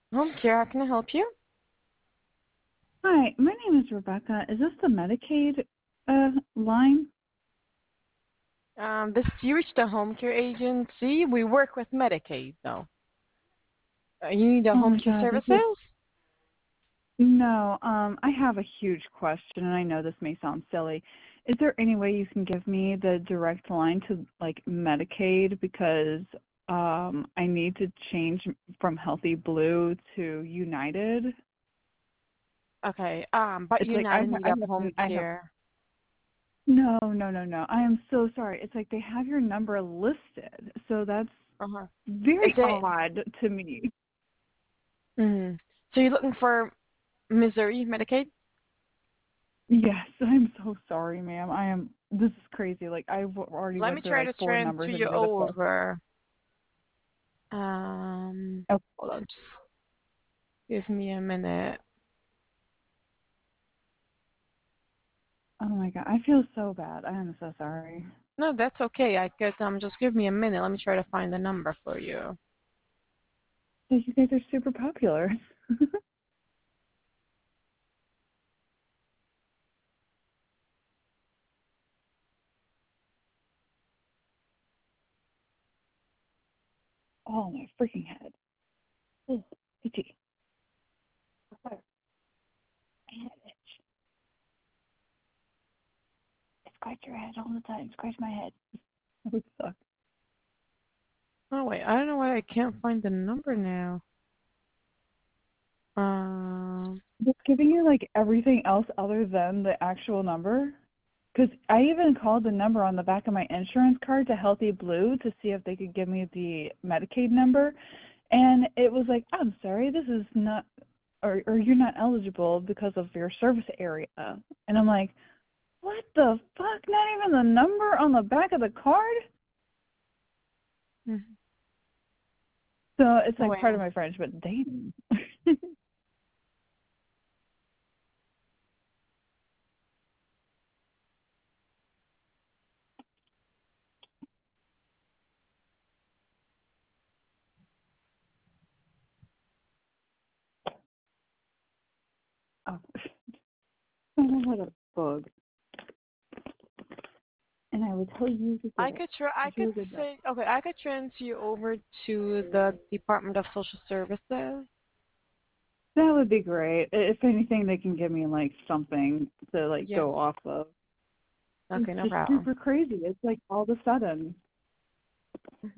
Home care, how can I help you? Hi, my name is Rebecca. Is this the Medicaid line? This you reached the home care agency. We work with Medicaid, though. You need the Oh home my care God, this is services? no. I have a huge question, and I know this may sound silly. Is there any way you can give me the direct line to like Medicaid because I need to change from Healthy Blue to United? Okay. But It's you like not in need I of have home I have care. no, no, no, no. I am so sorry. It's like they have your number listed, so that's Uh-huh. Is very it? odd to me. Mm-hmm. So you're looking for Missouri Medicaid? Yes, I'm so sorry, ma'am. I am. This is crazy. Like already Let me went through try like to four transfer numbers you and you're the fifth. over. Oh, Hold on. Just give me a minute. oh my God, I feel so bad. I am so sorry. No, that's okay. I could just give me a minute. Let me try to find the number for you. Yeah, you guys are super popular. Oh my freaking head. Ugh, itchy. My head itch. I scratch your head all the time. Scratch my head. That would suck. Oh wait, I don't know why I can't find the number now. Um, Just giving you like everything else other than the actual number. Because I even called the number on the back of my insurance card to Healthy Blue to see if they could give me the Medicaid number. And it was like, I'm sorry, this is not, or you're not eligible because of your service area. And I'm like, what the fuck? Not even the number on the back of the card? mhm. So it's Oh like wait. part of my French, but damn. Oh, I had a bug. And I would tell you to get I it. could try. I Do could a good job. say okay. I could transfer you over to the Department of Social Services. That would be great. If anything, they can give me like something to like Yeah. go off of. It's Okay, no just problem. super crazy. It's like all of a sudden.